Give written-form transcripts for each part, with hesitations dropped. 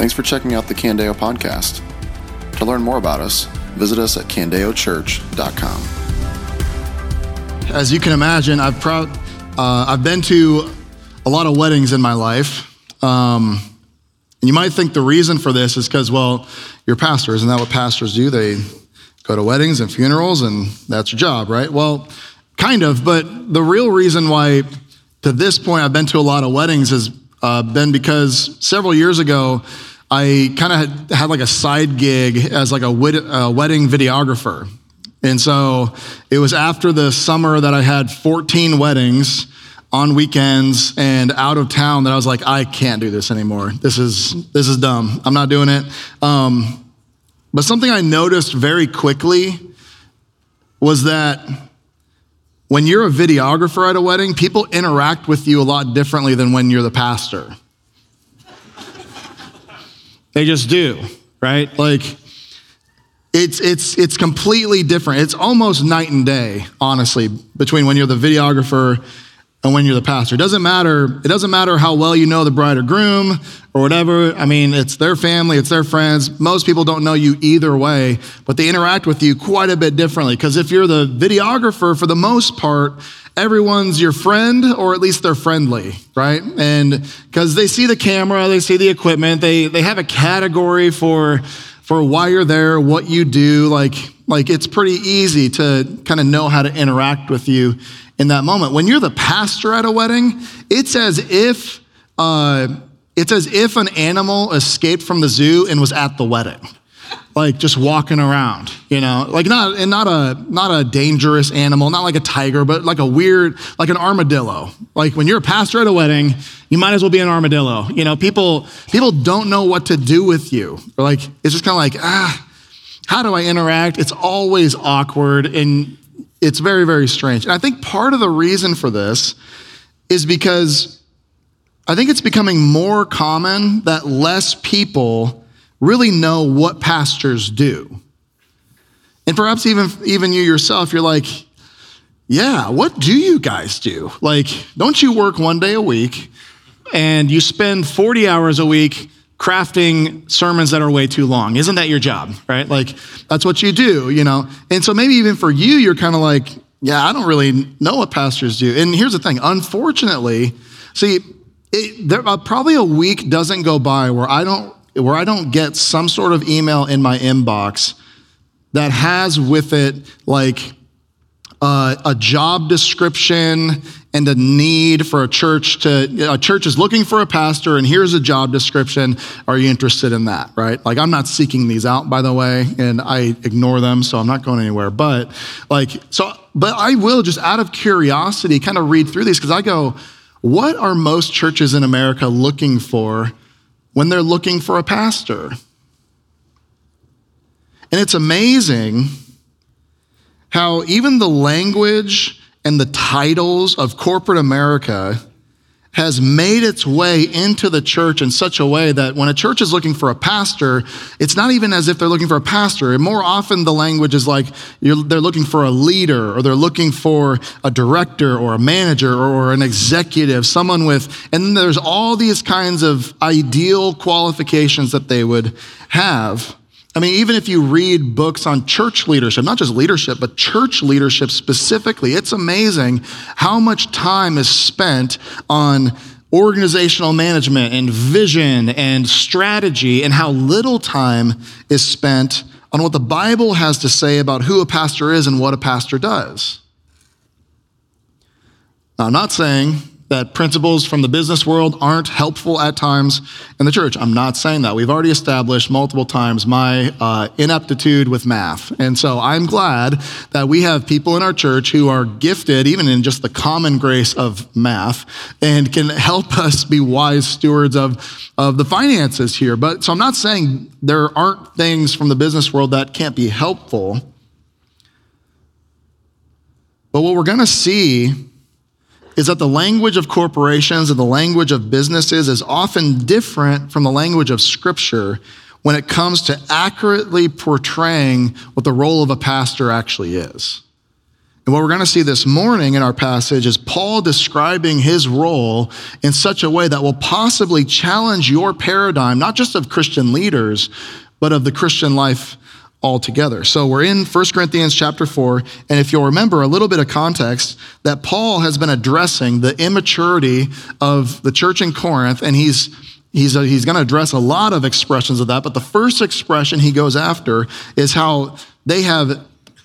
Thanks for checking out the Candeo podcast. To learn more about us, visit us at candeochurch.com. As you can imagine, I've been to a lot of weddings in my life. And you might think the reason for this is because, well, you're a pastor. Isn't that what pastors do? They go to weddings and funerals, and that's your job, right? Well, kind of, but the real reason why, to this point, I've been to a lot of weddings has been because several years ago, I kind of had like a side gig as like a wedding videographer. And so it was after the summer that I had 14 weddings on weekends and out of town that I was like, I can't do this anymore. This is dumb. I'm not doing it. But something I noticed very quickly was that when you're a videographer at a wedding, people interact with you a lot differently than when you're the pastor. They just do, right? Like, it's completely different. It's almost night and day, honestly, between when you're the videographer and when you're the pastor. It doesn't matter how well you know the bride or groom or whatever. I mean, it's their family, it's their friends. Most people don't know you either way, but they interact with you quite a bit differently. Because if you're the videographer, for the most part, everyone's your friend, or at least they're friendly, right? And because they see the camera, they see the equipment, they have a category for why you're there, what you do. Like it's pretty easy to kind of know how to interact with you in that moment. When you're the pastor at a wedding, it's as if an animal escaped from the zoo and was at the wedding. Like just walking around, you know, like not a dangerous animal, not like a tiger, but like like an armadillo. Like when you're a pastor at a wedding, you might as well be an armadillo. You know, people don't know what to do with you. Or like, it's just kind of like, how do I interact? It's always awkward and it's very, very strange. And I think part of the reason for this is because I think it's becoming more common that less people really know what pastors do. And perhaps even you yourself, you're like, yeah, what do you guys do? Like, don't you work one day a week and you spend 40 hours a week crafting sermons that are way too long? Isn't that your job, right? Like, that's what you do, you know? And so maybe even for you, you're kind of like, yeah, I don't really know what pastors do. And here's the thing, unfortunately, probably a week doesn't go by where I don't get some sort of email in my inbox that has with it like a job description and a need for a church is looking for a pastor and here's a job description. Are you interested in that, right? Like I'm not seeking these out, by the way, and I ignore them, so I'm not going anywhere. But I will just out of curiosity kind of read through these because I go, what are most churches in America looking for when they're looking for a pastor? And it's amazing how even the language and the titles of corporate America has made its way into the church in such a way that when a church is looking for a pastor, it's not even as if they're looking for a pastor. And more often the language is like they're looking for a leader or they're looking for a director or a manager or an executive, and then there's all these kinds of ideal qualifications that they would have. I mean, even if you read books on church leadership, not just leadership, but church leadership specifically, it's amazing how much time is spent on organizational management and vision and strategy and how little time is spent on what the Bible has to say about who a pastor is and what a pastor does. Now, I'm not saying that principles from the business world aren't helpful at times in the church. I'm not saying that. We've already established multiple times my ineptitude with math. And so I'm glad that we have people in our church who are gifted even in just the common grace of math and can help us be wise stewards of the finances here. But so I'm not saying there aren't things from the business world that can't be helpful. But what we're going to see is that the language of corporations and the language of businesses is often different from the language of Scripture when it comes to accurately portraying what the role of a pastor actually is. And what we're going to see this morning in our passage is Paul describing his role in such a way that will possibly challenge your paradigm, not just of Christian leaders, but of the Christian life altogether. So we're in 1 Corinthians chapter 4, and if you'll remember a little bit of context, that Paul has been addressing the immaturity of the church in Corinth, and he's going to address a lot of expressions of that, but the first expression he goes after is how they have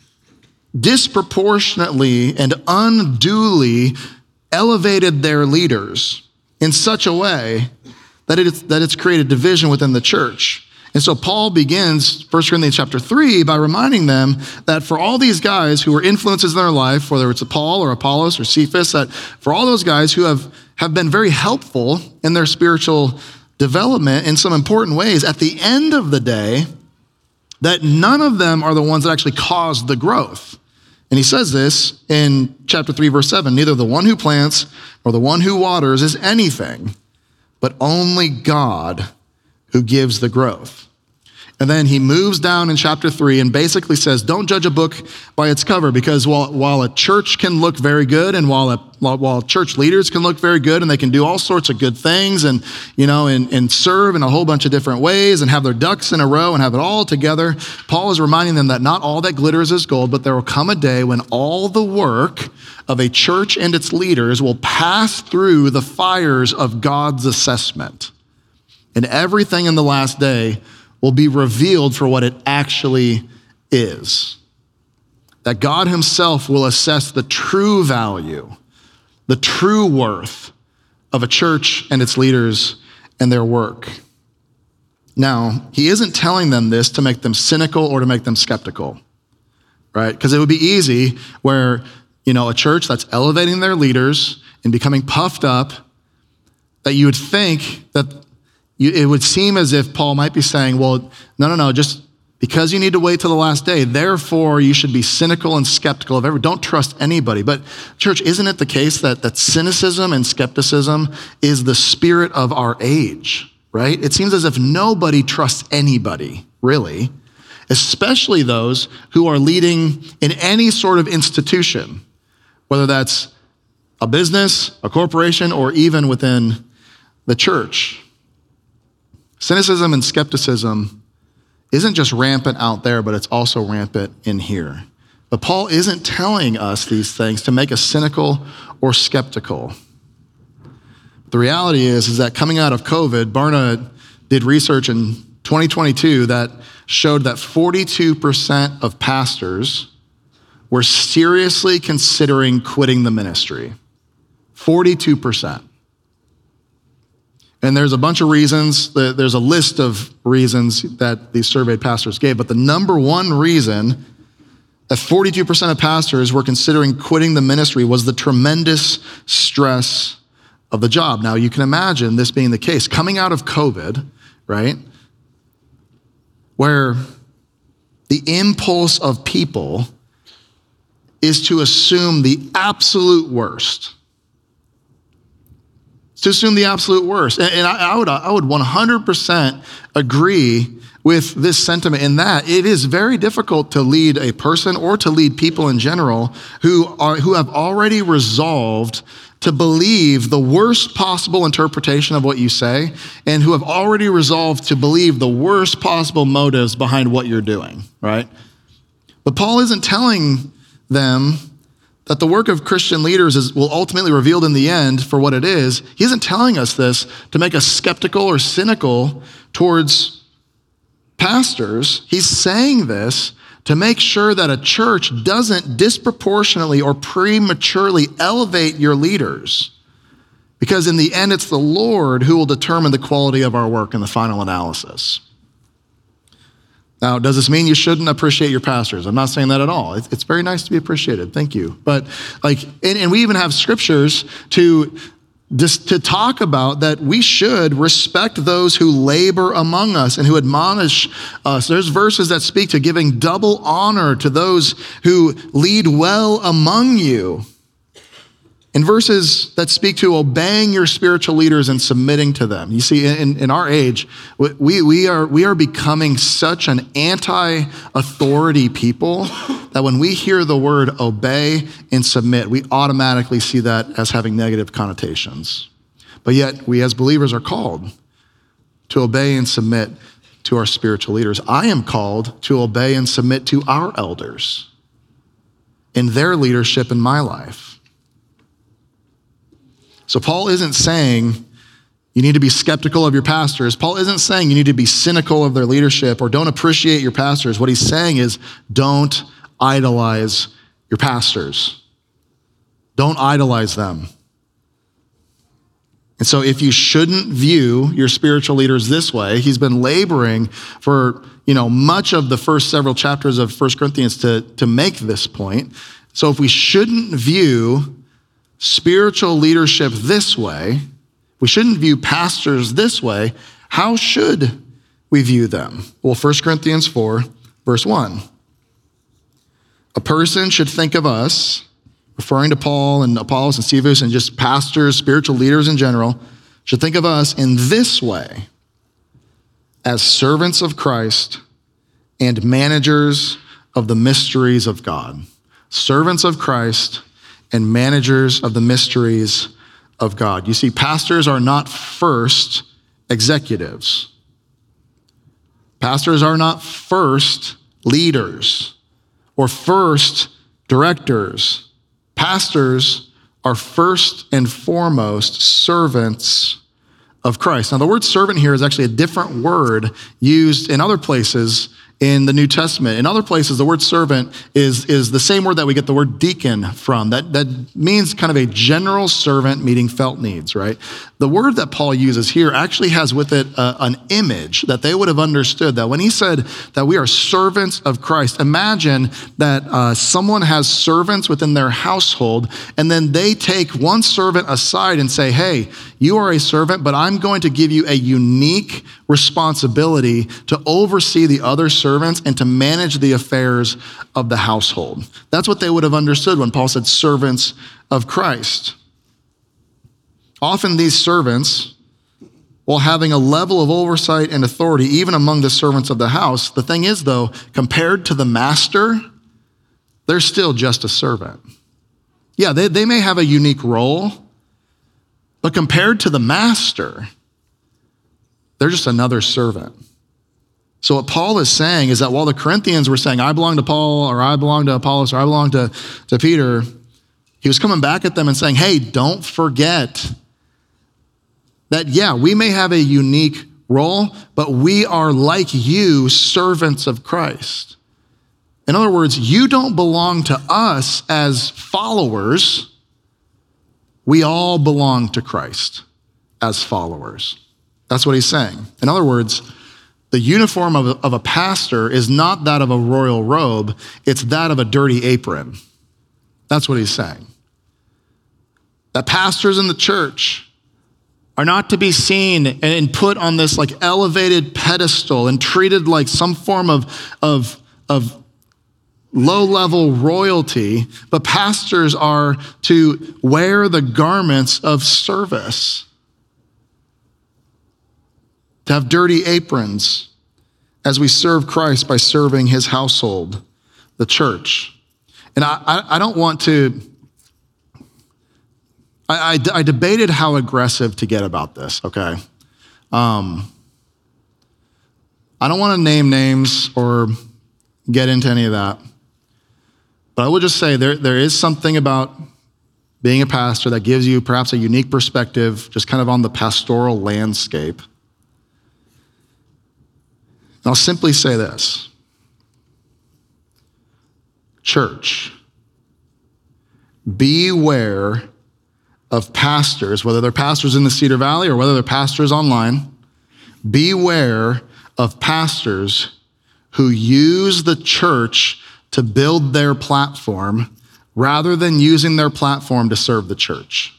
disproportionately and unduly elevated their leaders in such a way that it's created division within the church. And so Paul begins 1 Corinthians chapter 3 by reminding them that for all these guys who were influences in their life, whether it's Paul or Apollos or Cephas, that for all those guys who have been very helpful in their spiritual development in some important ways, at the end of the day, that none of them are the ones that actually caused the growth. And he says this in chapter 3, verse 7, neither the one who plants or the one who waters is anything, but only God who gives the growth. And then he moves down in chapter 3 and basically says, don't judge a book by its cover, because while a church can look very good and while church leaders can look very good and they can do all sorts of good things and serve in a whole bunch of different ways and have their ducks in a row and have it all together, Paul is reminding them that not all that glitters is gold, but there will come a day when all the work of a church and its leaders will pass through the fires of God's assessment. And everything in the last day will be revealed for what it actually is. That God himself will assess the true value, the true worth of a church and its leaders and their work. Now, he isn't telling them this to make them cynical or to make them skeptical, right? Because it would be easy where, a church that's elevating their leaders and becoming puffed up, that you would think that it would seem as if Paul might be saying, well, no, just because you need to wait till the last day, therefore you should be cynical and skeptical of everyone. Don't trust anybody. But church, isn't it the case that cynicism and skepticism is the spirit of our age, right? It seems as if nobody trusts anybody, really, especially those who are leading in any sort of institution, whether that's a business, a corporation, or even within the church. Cynicism and skepticism isn't just rampant out there, but it's also rampant in here. But Paul isn't telling us these things to make us cynical or skeptical. The reality is that coming out of COVID, Barna did research in 2022 that showed that 42% of pastors were seriously considering quitting the ministry. 42%. And there's a bunch of reasons, there's a list of reasons that these surveyed pastors gave, but the number one reason that 42% of pastors were considering quitting the ministry was the tremendous stress of the job. Now, you can imagine this being the case, coming out of COVID, right, where the impulse of people is to assume the absolute worst. To assume the absolute worst. And I would 100% agree with this sentiment in that it is very difficult to lead a person or to lead people in general who have already resolved to believe the worst possible interpretation of what you say and who have already resolved to believe the worst possible motives behind what you're doing, right? But Paul isn't telling them that the work of Christian leaders will ultimately revealed in the end for what it is. He isn't telling us this to make us skeptical or cynical towards pastors. He's saying this to make sure that a church doesn't disproportionately or prematurely elevate your leaders. Because in the end, it's the Lord who will determine the quality of our work in the final analysis. Now, does this mean you shouldn't appreciate your pastors? I'm not saying that at all. It's very nice to be appreciated. Thank you. But and we even have scriptures to talk about that we should respect those who labor among us and who admonish us. There's verses that speak to giving double honor to those who lead well among you. And verses that speak to obeying your spiritual leaders and submitting to them. You see, in our age, we are becoming such an anti-authority people that when we hear the word obey and submit, we automatically see that as having negative connotations. But yet, we as believers are called to obey and submit to our spiritual leaders. I am called to obey and submit to our elders in their leadership in my life. So Paul isn't saying you need to be skeptical of your pastors. Paul isn't saying you need to be cynical of their leadership or don't appreciate your pastors. What he's saying is don't idolize your pastors. Don't idolize them. And so if you shouldn't view your spiritual leaders this way, he's been laboring for, much of the first several chapters of 1 Corinthians to make this point. So if we shouldn't view spiritual leadership this way, we shouldn't view pastors this way, how should we view them? Well, 1 Corinthians 4, verse 1. A person should think of us, referring to Paul and Apollos and Cephas and just pastors, spiritual leaders in general, should think of us in this way, as servants of Christ and managers of the mysteries of God. Servants of Christ and managers of the mysteries of God. You see, pastors are not first executives. Pastors are not first leaders or first directors. Pastors are first and foremost servants of Christ. Now, the word servant here is actually a different word used in other places in the New Testament. In other places, the word servant is the same word that we get the word deacon from. That means kind of a general servant meeting felt needs, right? The word that Paul uses here actually has with it an image that they would have understood, that when he said that we are servants of Christ, imagine that someone has servants within their household, and then they take one servant aside and say, hey, you are a servant, but I'm going to give you a unique responsibility to oversee the other servants and to manage the affairs of the household. That's what they would have understood when Paul said servants of Christ. Often these servants, while having a level of oversight and authority, even among the servants of the house, the thing is though, compared to the master, they're still just a servant. Yeah, they may have a unique role, but compared to the master, they're just another servant. So what Paul is saying is that while the Corinthians were saying, I belong to Paul, or I belong to Apollos, or I belong to Peter, he was coming back at them and saying, hey, don't forget that, yeah, we may have a unique role, but we are like you, servants of Christ. In other words, you don't belong to us as followers. We all belong to Christ as followers. That's what he's saying. In other words, the uniform of a pastor is not that of a royal robe, it's that of a dirty apron. That's what he's saying. That pastors in the church are not to be seen and put on this like elevated pedestal and treated like some form of low-level royalty, but pastors are to wear the garments of service, to have dirty aprons as we serve Christ by serving his household, the church. And I don't want to, I debated how aggressive to get about this, okay? I don't want to name names or get into any of that. But I will just say there is something about being a pastor that gives you perhaps a unique perspective just kind of on the pastoral landscape. And I'll simply say this. Church, beware of pastors, whether they're pastors in the Cedar Valley or whether they're pastors online, beware of pastors who use the church to build their platform rather than using their platform to serve the church.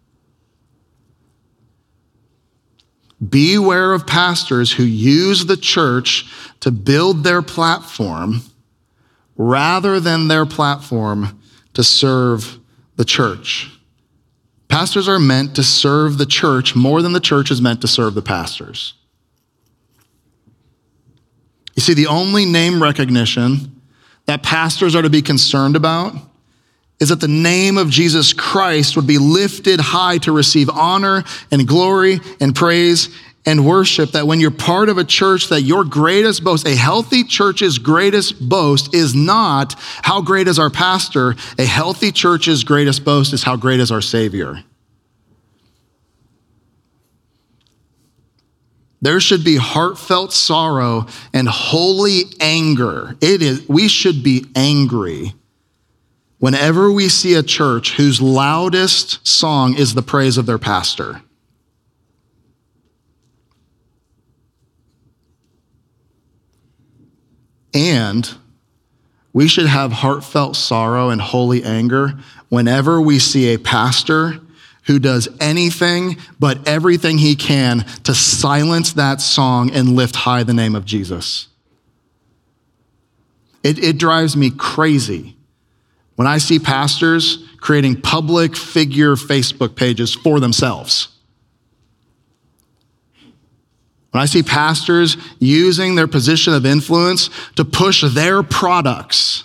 Beware of pastors who use the church to build their platform rather than their platform to serve the church. Pastors are meant to serve the church more than the church is meant to serve the pastors. You see, the only name recognition that pastors are to be concerned about is that the name of Jesus Christ would be lifted high to receive honor and glory and praise and worship. That when you're part of a church, that your greatest boast, a healthy church's greatest boast, is not how great is our pastor. A healthy church's greatest boast is how great is our Savior. There should be heartfelt sorrow and holy anger. We should be angry whenever we see a church whose loudest song is the praise of their pastor. And we should have heartfelt sorrow and holy anger whenever we see a pastor who does anything but everything he can to silence that song and lift high the name of Jesus. It drives me crazy when I see pastors creating public figure Facebook pages for themselves. When I see pastors using their position of influence to push their products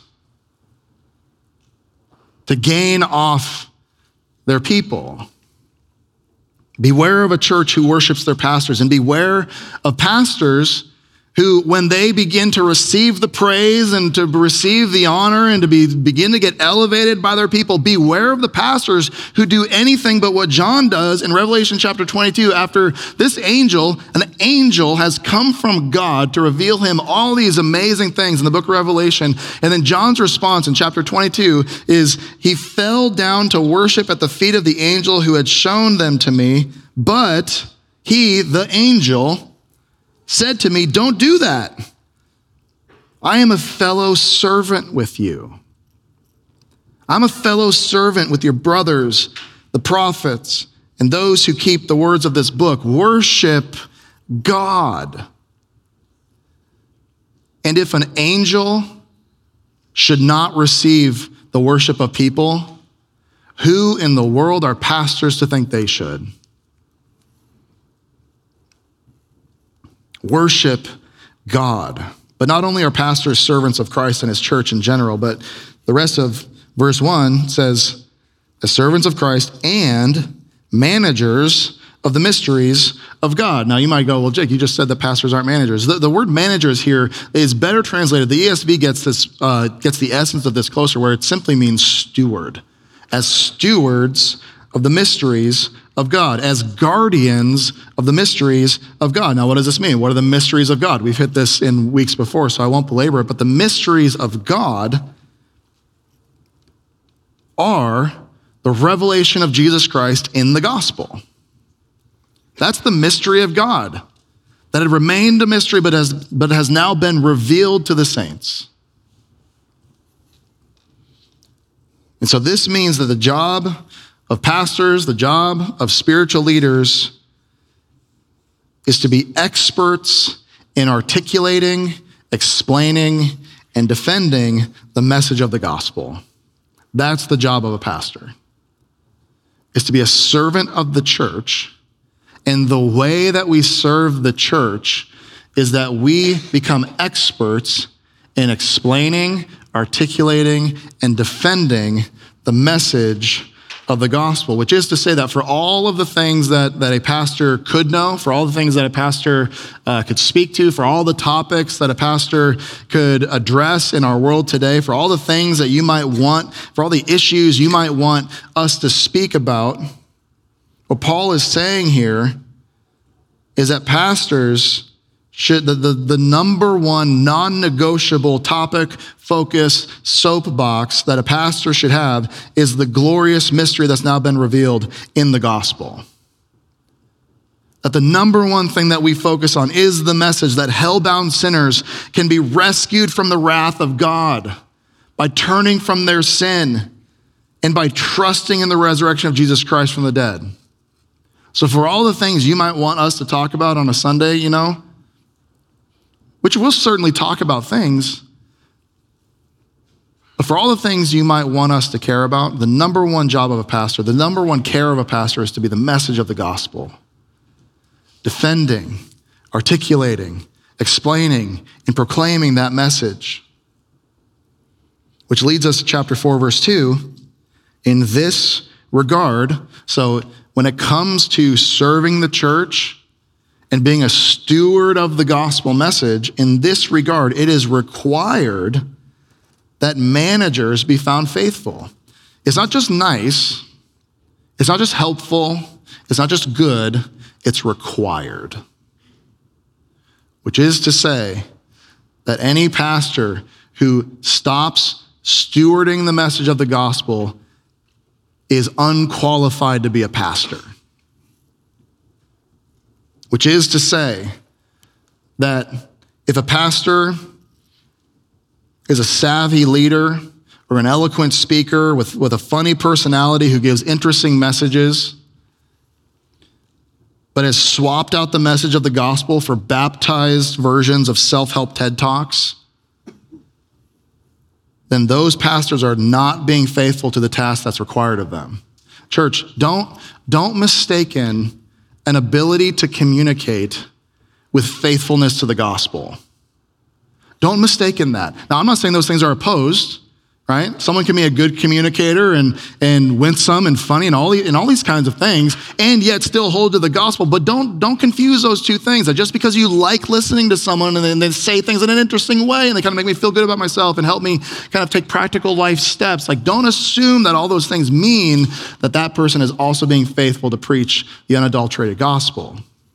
to gain off their people. Beware of a church who worships their pastors, and beware of pastors who, when they begin to receive the praise and to receive the honor and to begin to get elevated by their people, beware of the pastors who do anything but what John does in Revelation chapter 22. After this angel, an angel has come from God to reveal him all these amazing things in the book of Revelation. And then John's response in chapter 22 is, he fell down to worship at the feet of the angel who had shown them to me. But he, the angel, said to me, don't do that. I am a fellow servant with you. I'm a fellow servant with your brothers, the prophets, and those who keep the words of this book. Worship God. And if an angel should not receive the worship of people, who in the world are pastors to think they should? Worship God. But not only are pastors servants of Christ and his church in general, but the rest of verse 1 says, as servants of Christ and managers of the mysteries of God. Now you might go, well, Jake, you just said that pastors aren't managers. The word managers here is better translated. The ESV gets the essence of this closer, where it simply means steward. As stewards of the mysteries of God, as guardians of the mysteries of God. Now, what does this mean? What are the mysteries of God? We've hit this in weeks before, so I won't belabor it, but the mysteries of God are the revelation of Jesus Christ in the gospel. That's the mystery of God, that had remained a mystery, but has now been revealed to the saints. And so this means that the job of pastors, the job of spiritual leaders, is to be experts in articulating, explaining, and defending the message of the gospel. That's the job of a pastor, is to be a servant of the church. And the way that we serve the church is that we become experts in explaining, articulating, and defending the message of the gospel, which is to say that for all of the things that a pastor could know, for all the things that a pastor could speak to, for all the topics that a pastor could address in our world today, for all the things that you might want, for all the issues you might want us to speak about, what Paul is saying here is that pastors should, the number one non-negotiable topic, focus, soapbox that a pastor should have is the glorious mystery that's now been revealed in the gospel. That the number one thing that we focus on is the message that hell-bound sinners can be rescued from the wrath of God by turning from their sin and by trusting in the resurrection of Jesus Christ from the dead. So for all the things you might want us to talk about on a Sunday, which we'll certainly talk about things, but for all the things you might want us to care about, the number one job of a pastor, the number one care of a pastor is to be the message of the gospel. Defending, articulating, explaining, and proclaiming that message. Which leads us to chapter 4, verse 2. In this regard, so when it comes to serving the church and being a steward of the gospel message, in this regard, it is required that managers be found faithful. It's not just nice. It's not just helpful. It's not just good. It's required. Which is to say that any pastor who stops stewarding the message of the gospel is unqualified to be a pastor. Which is to say that if a pastor is a savvy leader or an eloquent speaker with a funny personality who gives interesting messages, but has swapped out the message of the gospel for baptized versions of self-help TED Talks, then those pastors are not being faithful to the task that's required of them. Church, don't mistaken an ability to communicate with faithfulness to the gospel. Don't mistaken that. Now, I'm not saying those things are opposed, right? Someone can be a good communicator and winsome and funny and all these kinds of things, and yet still hold to the gospel. But don't confuse those two things. That just because you like listening to someone and then they say things in an interesting way and they kind of make me feel good about myself and help me kind of take practical life steps, like don't assume that all those things mean that that person is also being faithful to preach the unadulterated gospel.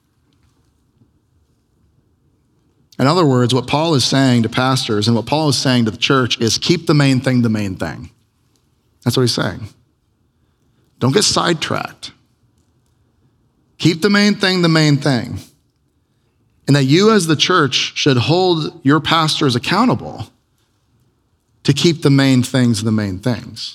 In other words, what Paul is saying to pastors and what Paul is saying to the church is keep the main thing the main thing. That's what he's saying. Don't get sidetracked. Keep the main thing the main thing. And that you as the church should hold your pastors accountable to keep the main things the main things.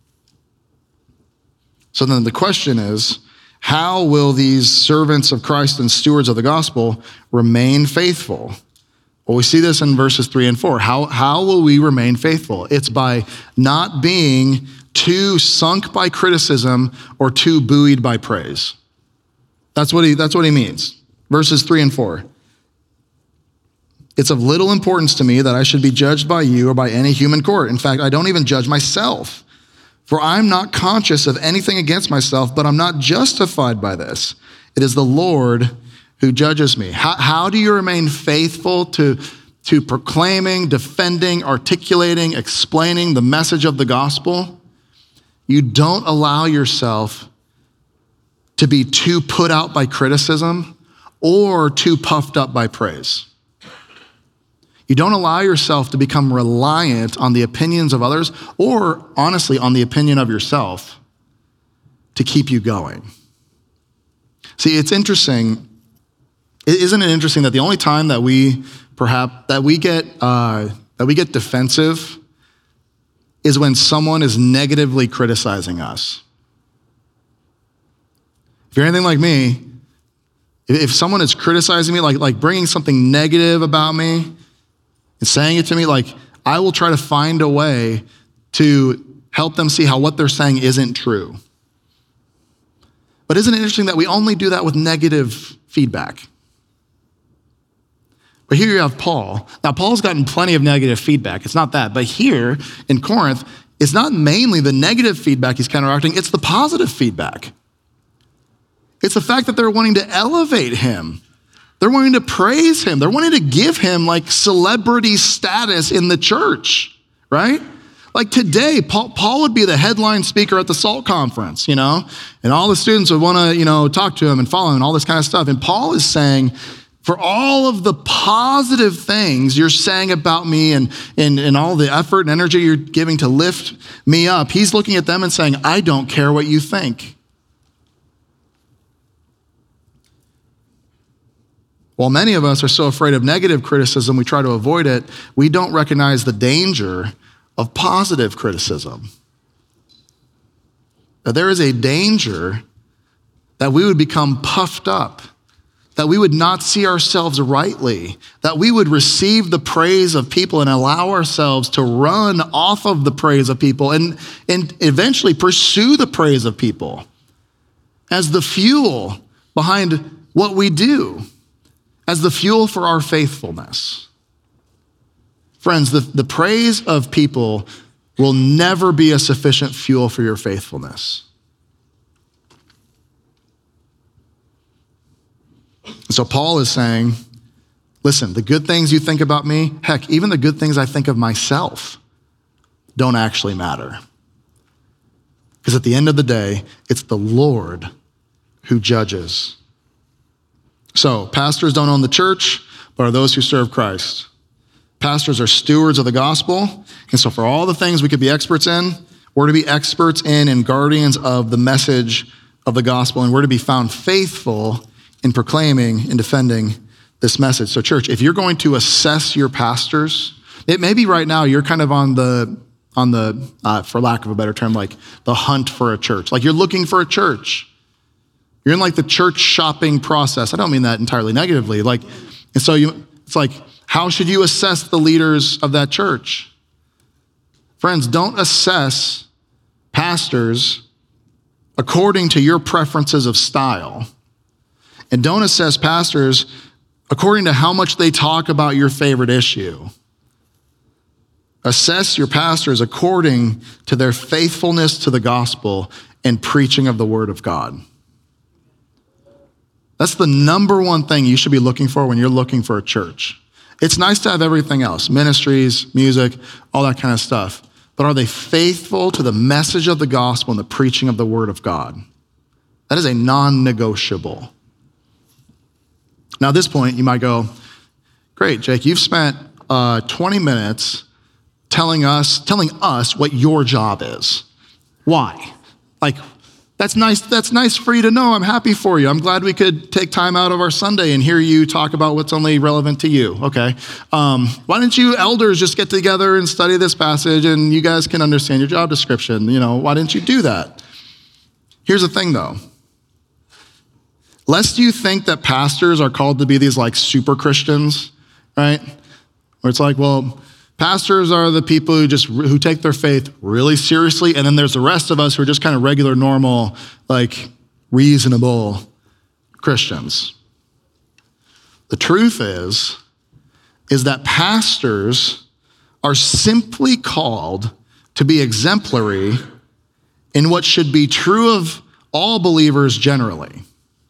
So then the question is, how will these servants of Christ and stewards of the gospel remain faithful? Well, we see this in verses 3 and 4. How will we remain faithful? It's by not being too sunk by criticism or too buoyed by praise. That's what he means. Verses 3 and 4. It's of little importance to me that I should be judged by you or by any human court. In fact, I don't even judge myself. For I'm not conscious of anything against myself, but I'm not justified by this. It is the Lord who judges me. How do you remain faithful to proclaiming, defending, articulating, explaining the message of the gospel? You don't allow yourself to be too put out by criticism or too puffed up by praise. You don't allow yourself to become reliant on the opinions of others or, honestly, on the opinion of yourself to keep you going. See, it's interesting. Isn't it interesting that the only time that we get defensive is when someone is negatively criticizing us? If you're anything like me, if someone is criticizing me, like bringing something negative about me and saying it to me, like I will try to find a way to help them see how what they're saying isn't true. But isn't it interesting that we only do that with negative feedback? But here you have Paul. Now, Paul's gotten plenty of negative feedback. It's not that. But here in Corinth, it's not mainly the negative feedback he's counteracting. It's the positive feedback. It's the fact that they're wanting to elevate him. They're wanting to praise him. They're wanting to give him like celebrity status in the church, right? Like today, Paul would be the headline speaker at the SALT conference, and all the students would want to, talk to him and follow him and all this kind of stuff. And Paul is saying, for all of the positive things you're saying about me and all the effort and energy you're giving to lift me up, he's looking at them and saying, I don't care what you think. While many of us are so afraid of negative criticism, we try to avoid it, we don't recognize the danger of positive criticism. That there is a danger that we would become puffed up, that we would not see ourselves rightly, that we would receive the praise of people and allow ourselves to run off of the praise of people and eventually pursue the praise of people as the fuel behind what we do, as the fuel for our faithfulness. Friends, the praise of people will never be a sufficient fuel for your faithfulness. So Paul is saying, listen, the good things you think about me, heck, even the good things I think of myself don't actually matter. Because at the end of the day, it's the Lord who judges. So pastors don't own the church, but are those who serve Christ. Pastors are stewards of the gospel. And so for all the things we could be experts in, we're to be experts in and guardians of the message of the gospel. And we're to be found faithful in proclaiming and defending this message. So church, if you're going to assess your pastors, it may be right now you're kind of on the, for lack of a better term, like the hunt for a church. Like you're looking for a church. You're in like the church shopping process. I don't mean that entirely negatively. And so it's like, how should you assess the leaders of that church? Friends, don't assess pastors according to your preferences of style. And don't assess pastors according to how much they talk about your favorite issue. Assess your pastors according to their faithfulness to the gospel and preaching of the word of God. That's the number one thing you should be looking for when you're looking for a church. It's nice to have everything else, ministries, music, all that kind of stuff. But are they faithful to the message of the gospel and the preaching of the word of God? That is a non-negotiable. Now, at this point, you might go, great, Jake, you've spent 20 minutes telling us what your job is. Why? Like, that's nice for you to know. I'm happy for you. I'm glad we could take time out of our Sunday and hear you talk about what's only relevant to you. Okay. Why don't you elders just get together and study this passage and you guys can understand your job description? Why didn't you do that? Here's the thing though. Lest you think that pastors are called to be these like super Christians, right? Where it's like, well, pastors are the people who take their faith really seriously, and then there's the rest of us who are just kind of regular, normal, like reasonable Christians. The truth is that pastors are simply called to be exemplary in what should be true of all believers generally.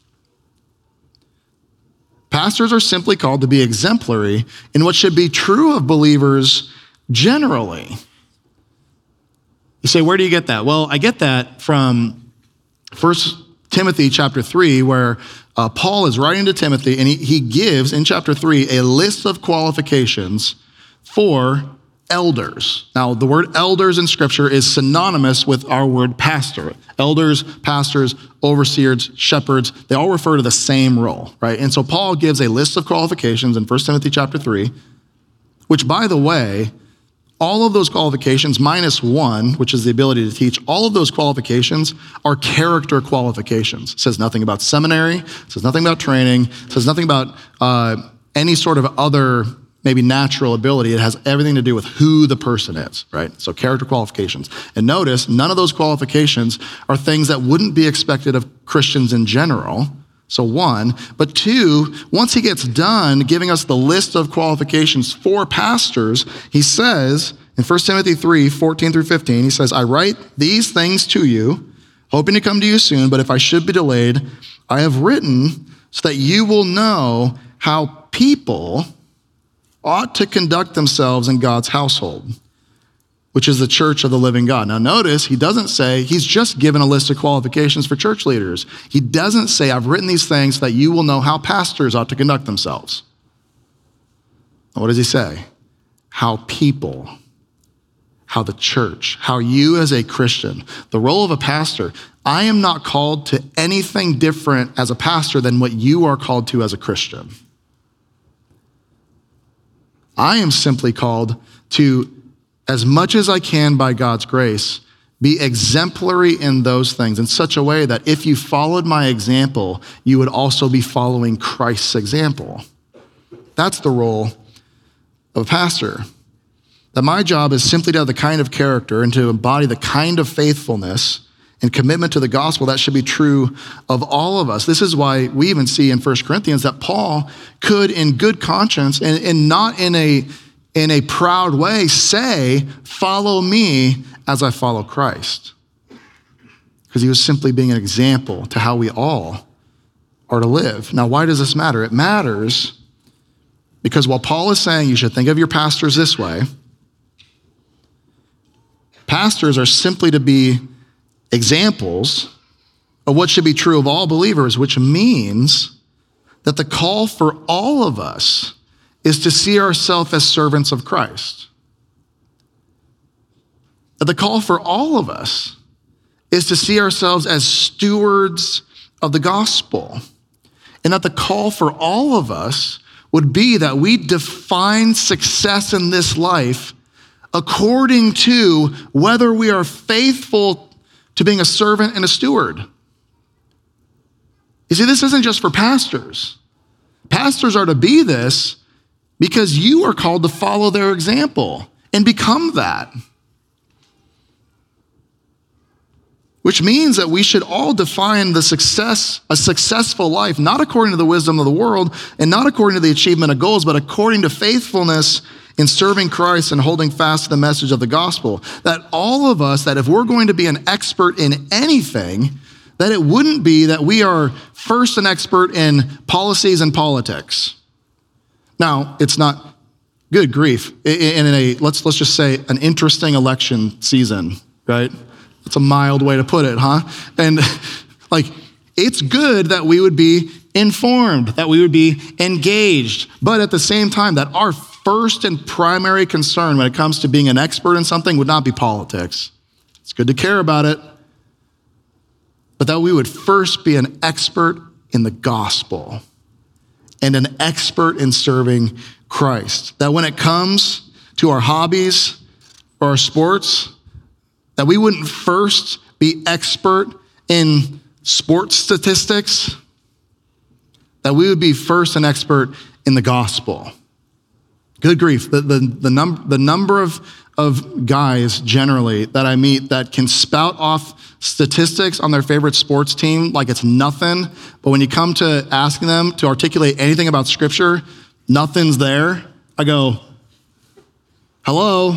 Pastors are simply called to be exemplary in what should be true of believers generally. You say, where do you get that? Well, I get that from 1 Timothy chapter 3, where Paul is writing to Timothy, and he gives in chapter 3 a list of qualifications for elders. Now, the word elders in Scripture is synonymous with our word pastor. Elders, pastors, overseers, shepherds, they all refer to the same role, right? And so Paul gives a list of qualifications in 1 Timothy chapter 3, which, by the way, all of those qualifications minus one, which is the ability to teach, all of those qualifications are character qualifications. It says nothing about seminary, it says nothing about training, it says nothing about any sort of other maybe natural ability. It has everything to do with who the person is, right? So character qualifications. And notice, none of those qualifications are things that wouldn't be expected of Christians in general. So one, but two, once he gets done giving us the list of qualifications for pastors, he says in 1 Timothy 3, 14 through 15, he says, I write these things to you, hoping to come to you soon, but if I should be delayed, I have written so that you will know how people ought to conduct themselves in God's household, which is the church of the living God. Now notice, he doesn't say, he's just given a list of qualifications for church leaders. He doesn't say, I've written these things so that you will know how pastors ought to conduct themselves. What does he say? How people, how the church, how you as a Christian, the role of a pastor. I am not called to anything different as a pastor than what you are called to as a Christian. I am simply called to, as much as I can by God's grace, be exemplary in those things in such a way that if you followed my example, you would also be following Christ's example. That's the role of a pastor. That my job is simply to have the kind of character and to embody the kind of faithfulness and commitment to the gospel that should be true of all of us. This is why we even see in 1 Corinthians that Paul could, in good conscience and not in in a proud way say, follow me as I follow Christ. Because he was simply being an example to how we all are to live. Now, why does this matter? It matters because while Paul is saying you should think of your pastors this way, pastors are simply to be examples of what should be true of all believers, which means that the call for all of us is to see ourselves as servants of Christ. That the call for all of us is to see ourselves as stewards of the gospel. And that the call for all of us would be that we define success in this life according to whether we are faithful to being a servant and a steward. You see, this isn't just for pastors. Pastors are to be this because you are called to follow their example and become that. Which means that we should all define a successful life, not according to the wisdom of the world and not according to the achievement of goals, but according to faithfulness in serving Christ and holding fast to the message of the gospel. That all of us, that if we're going to be an expert in anything, that it wouldn't be that we are first an expert in policies and politics. Now, it's not, good grief, in let's just say an interesting election season, right? That's a mild way to put it, huh? And it's good that we would be informed, that we would be engaged, but at the same time, that our first and primary concern when it comes to being an expert in something would not be politics. It's good to care about it, but that we would first be an expert in the gospel and an expert in serving Christ. That when it comes to our hobbies or our sports, that we wouldn't first be expert in sports statistics, that we would be first an expert in the gospel. Good grief, the number of guys generally that I meet that can spout off statistics on their favorite sports team like it's nothing, but when you come to asking them to articulate anything about scripture, nothing's there. I go, hello?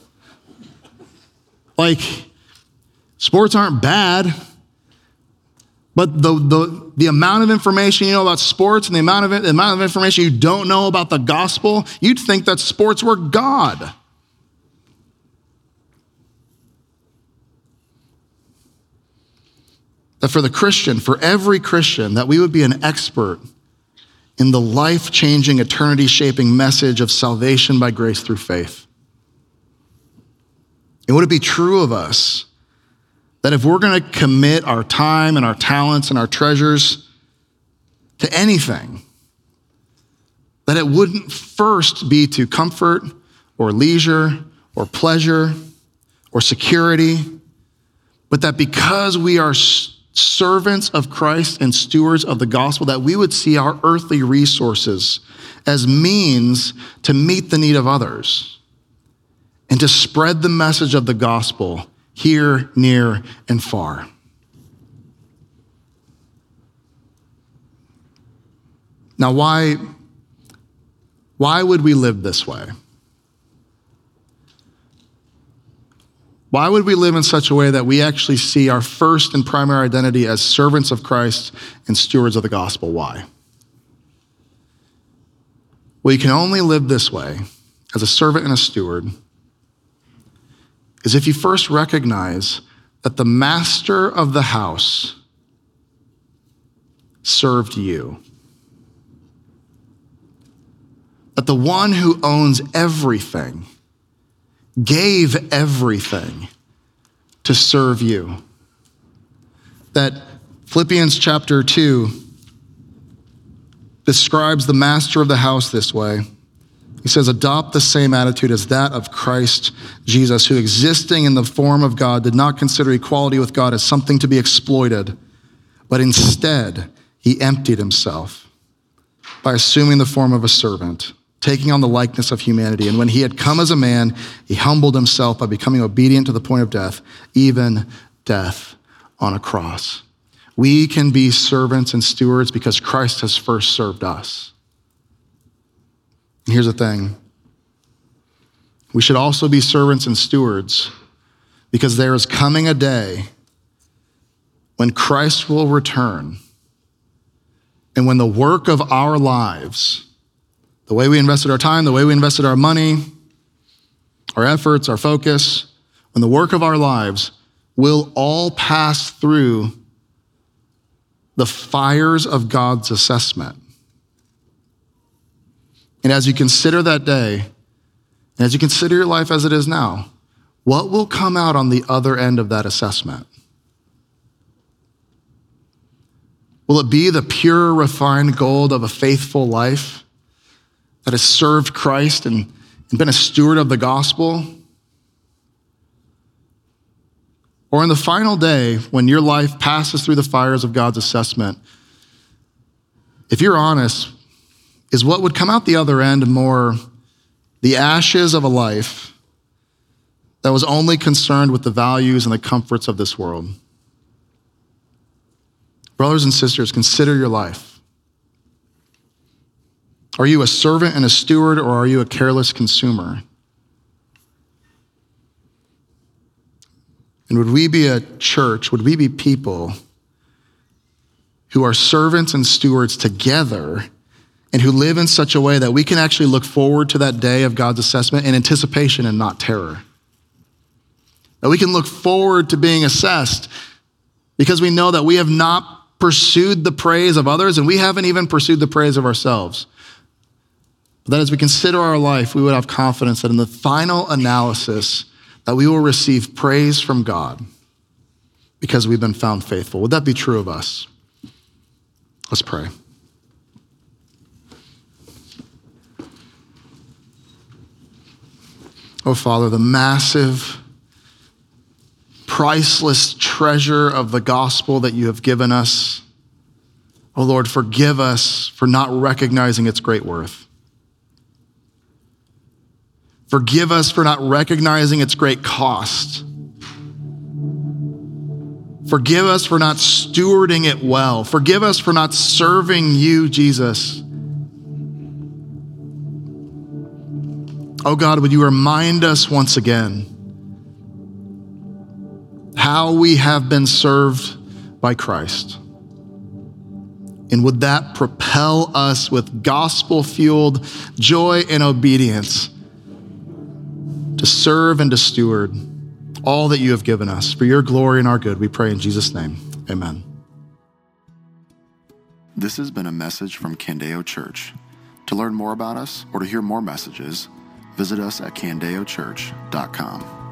Sports aren't bad, but the amount of information you know about sports and the amount of information you don't know about the gospel, you'd think that sports were God. That for the Christian, for every Christian, that we would be an expert in the life-changing, eternity-shaping message of salvation by grace through faith. And would it be true of us that if we're going to commit our time and our talents and our treasures to anything, that it wouldn't first be to comfort or leisure or pleasure or security, but that because we are servants of Christ and stewards of the gospel, that we would see our earthly resources as means to meet the need of others and to spread the message of the gospel here, near, and far. Now, why would we live this way? Why would we live in such a way that we actually see our first and primary identity as servants of Christ and stewards of the gospel? Why? Well, you can only live this way as a servant and a steward is if you first recognize that the master of the house served you. That the one who owns everything gave everything to serve you. That Philippians chapter 2 describes the master of the house this way. He says, adopt the same attitude as that of Christ Jesus, who existing in the form of God did not consider equality with God as something to be exploited, but instead he emptied himself by assuming the form of a servant, taking on the likeness of humanity. And when he had come as a man, he humbled himself by becoming obedient to the point of death, even death on a cross. We can be servants and stewards because Christ has first served us. And here's the thing. we should also be servants and stewards, because there is coming a day when Christ will return, and when the work of our lives, the way we invested our time, the way we invested our money, our efforts, our focus, when the work of our lives will all pass through the fires of God's assessment. And as you consider that day, and as you consider your life as it is now, what will come out on the other end of that assessment? Will it be the pure, refined gold of a faithful life that has served Christ and been a steward of the gospel? Or in the final day, when your life passes through the fires of God's assessment, if you're honest, is what would come out the other end more the ashes of a life that was only concerned with the values and the comforts of this world? Brothers and sisters, consider your life. Are you a servant and a steward, or are you a careless consumer? And would we be a church, would we be people who are servants and stewards together, and who live in such a way that we can actually look forward to that day of God's assessment in anticipation and not terror? That we can look forward to being assessed because we know that we have not pursued the praise of others, and we haven't even pursued the praise of ourselves. But that as we consider our life, we would have confidence that in the final analysis, that we will receive praise from God because we've been found faithful. Would that be true of us? Let's pray. Oh, Father, the massive, priceless treasure of the gospel that you have given us. Oh, Lord, forgive us for not recognizing its great worth. Forgive us for not recognizing its great cost. Forgive us for not stewarding it well. Forgive us for not serving you, Jesus. Oh God, would you remind us once again how we have been served by Christ? And would that propel us with gospel-fueled joy and obedience to serve and to steward all that you have given us for your glory and our good? We pray in Jesus' name, amen. This has been a message from Candeo Church. To learn more about us or to hear more messages, visit us at candeochurch.com.